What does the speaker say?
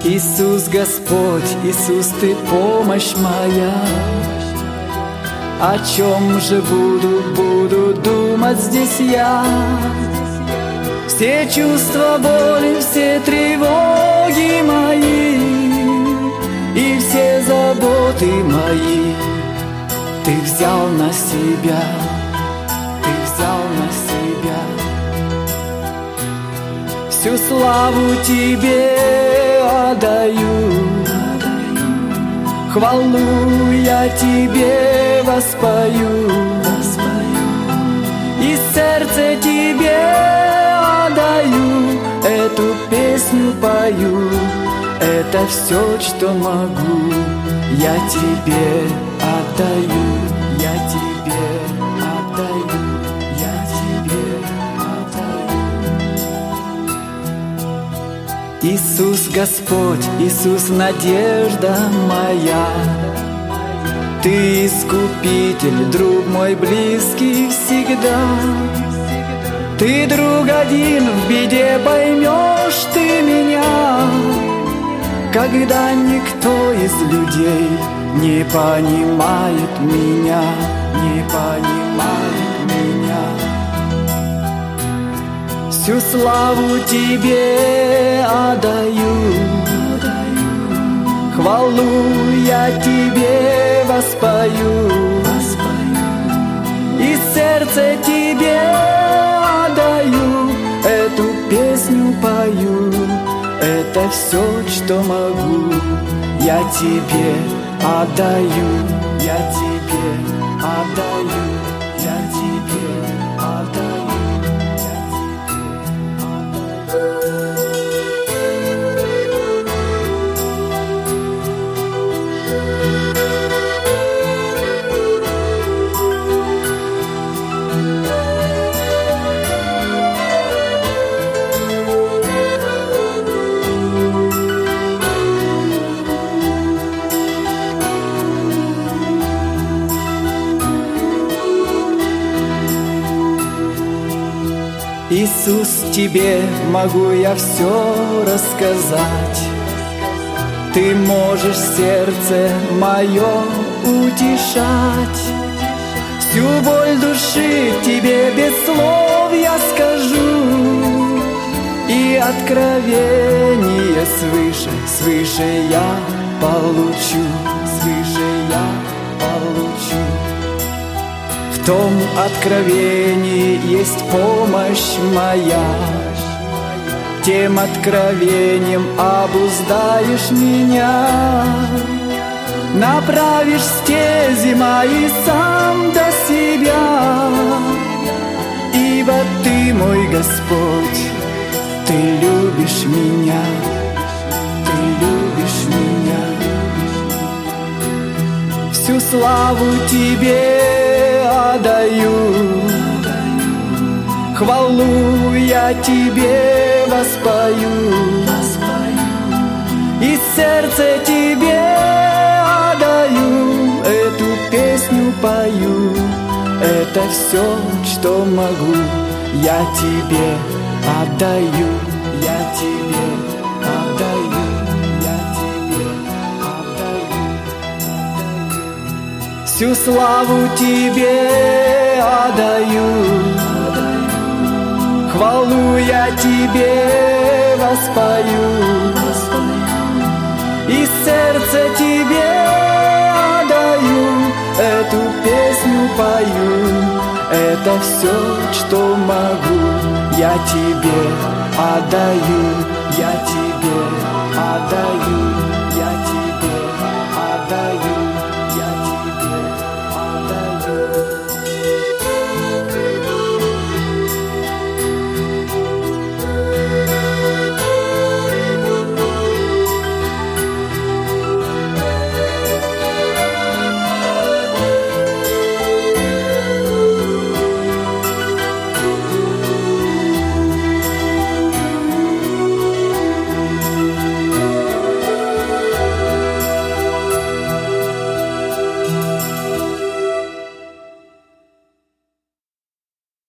Иисус Господь, Иисус, Ты помощь моя. О чем же буду думать здесь я? Все чувства боли, все тревоги мои и все заботы мои Ты взял на себя, Ты взял на себя. Всю славу Тебе отдаю, хвалу я Тебе воспою, и сердце Тебе отдаю, эту песню пою. Это все, что могу, я Тебе отдаю, я Тебе отдаю, я Тебе отдаю. Иисус Господь, Иисус надежда моя, Ты искупитель, друг мой близкий всегда. Ты друг один, в беде поймешь Ты меня, когда никто из людей не понимает меня, не понимает меня. Всю славу Тебе отдаю, хвалу я Тебе воспою, и сердце Тебе отдаю, эту песню пою. Это все, что могу, я Тебе отдаю, я Тебе отдаю, я Тебе отдаю, я Тебе Иисус, Тебе могу я все рассказать. Ты можешь сердце мое утешать. Всю боль души Тебе без слов я скажу, и откровение свыше я получу, свыше я получу. В том откровении есть помощь моя, тем откровением обуздаешь меня, направишь стези мои сам до себя, ибо Ты мой Господь, Ты любишь меня, Ты любишь меня. Всю славу Тебе отдаю, хвалу я Тебе воспою, и сердце Тебе отдаю, эту песню пою. Это все, что могу, я Тебе отдаю, я Тебе отдаю, я Тебе отдаю. Всю славу Тебе отдаю, хвалу я Тебе воспою, и сердце Тебе отдаю, эту песню пою. Это все, что могу, я Тебе отдаю, я Тебе